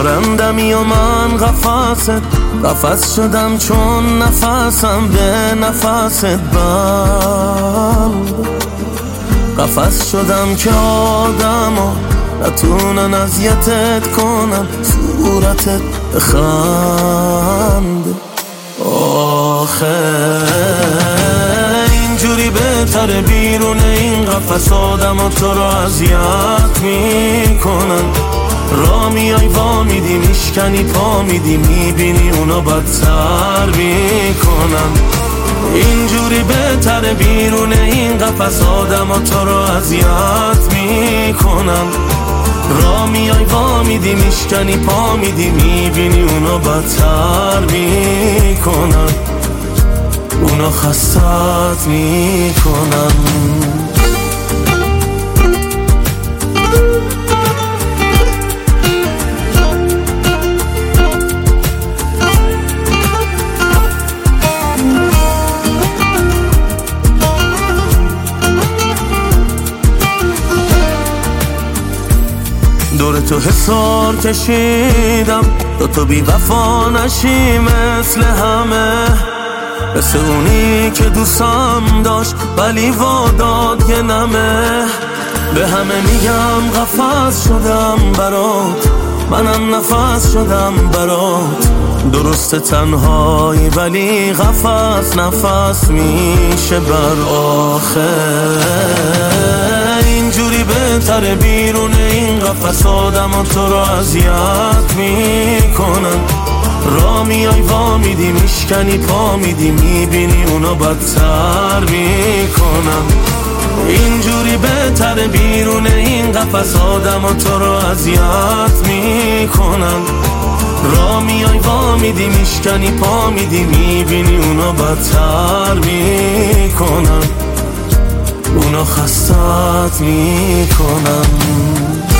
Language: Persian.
پرندمی و من قفس شدم چون نفسم به نفست بند. قفس شدم که آدما نتونن اذیتت کنن، صورتت بخند. آخه اینجوری بهتره بیرون این قفس آدما تو رو اذیت میکنن. را میای وا میدی میشکنی پا میدی میبینی اونا بدتر میکنن. اینجوری بهتره بیرون این قفس آدما تو رو اذیت میکنن. را میای وا میدی میشکنی پا میدی میبینی اونا بدتر میکنن، اونا خستت میکنن. دور تو حصار کشیدم تو بی وفا نشی مثل همه، مثل اونی که دوستم داشت ولی واداد یه نمه. به همه میگم قفس شدم برات، منم نفس شدم برات. درست تنهایی ولی قفس نفس میشه بر آخر. اینجوری بهتره بیرون این قفس آدما تو رو اذیت میکنن. را میای وا میدی میشکنی پا میدی میبینی اونا بدتر میکنن. اینجوری بهتره بیرون این قفس آدما تو رو اذیت میکنن. را میای وا میدی میشکنی پا میدی میبینی اونا بدتر میکنن، اونا خستت میکنن.